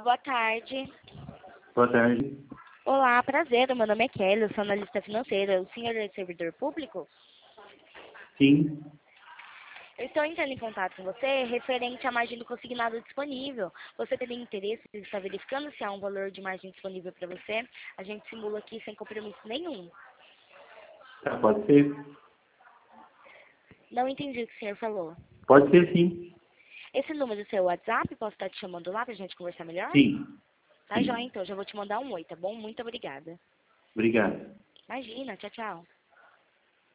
boa tarde. Boa tarde. Olá, prazer. Meu nome é Kelly, eu sou analista financeira. O senhor é servidor público? Sim. Eu estou entrando em contato com você referente à margem do consignado disponível. Você teria interesse em estar verificando se há um valor de margem disponível para você? A gente simula aqui sem compromisso nenhum. Tá, pode ser? Não entendi o que o senhor falou. Pode ser, sim. Esse número do seu WhatsApp, posso estar te chamando lá para a gente conversar melhor? Sim. Tá, Sim. joia, então. Já vou te mandar um oi, tá bom? Muito obrigada. Obrigado. Imagina, tchau, tchau.